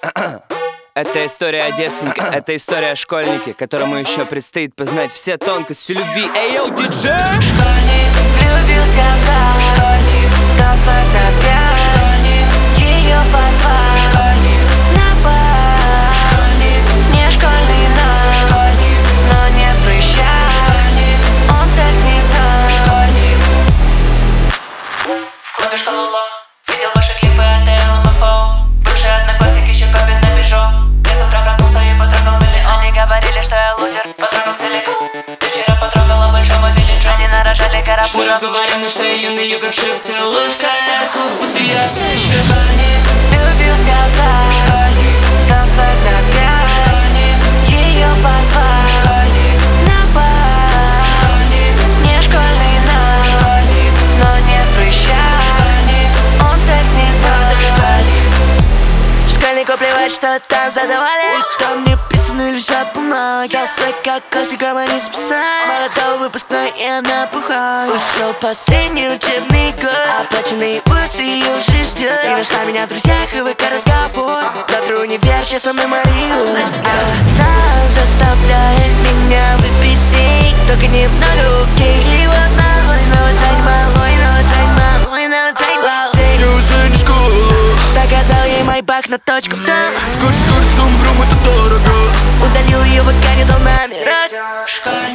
Это история о девственнике, это история о школьнике, которому еще предстоит познать все тонкости любви. Эй, йоу, диджей! Школьник влюбился в зал, школьник сдал свой на 5, школьник ее позвал, школьник на бал, школьник не школьный наш, школьник, но не в прыщах, школьник он секс не знал, школьник. В клубе школы Ло видел ваши клипы от ЛМФО. Бывший одноклассник еще копит на Пежо. Я завтра проснулся и потрогал миллион. Они говорили, что я лузер, потрогал силикон. Ты вчера потрогала большого велича. Они нарожали карапузов. Мы говорим, что я юный югоршип. Целую шкалярку, будто я все еще школьник. Влюбился в зал, школьник сдал свой на 5, школьник ее позвал, школьник на бал, школьник не школьный наш, школьник, но не в прыщах, школьник он секс не знал, школьник. Школьнику плевать, что там задавали. И там не писаны лежат бумаги. Я свой как косиком не списали. Молодой выпускной и она бухает. Ушел последний учебный год. Оплаченные вузы ее уже ждет. И нашла меня в друзьях и ВК разговор. Завтра универ, сейчас со мной Марию. Она заставляет меня выпить с ней. Только не много руки. И вот малой, но очень малой, но очень малой, но очень малой. Я уже не школа. Заказал ей майбах на точку там. Скоро сумбрум, это дорого. Удалил ее ВК, не дал номера. Школьник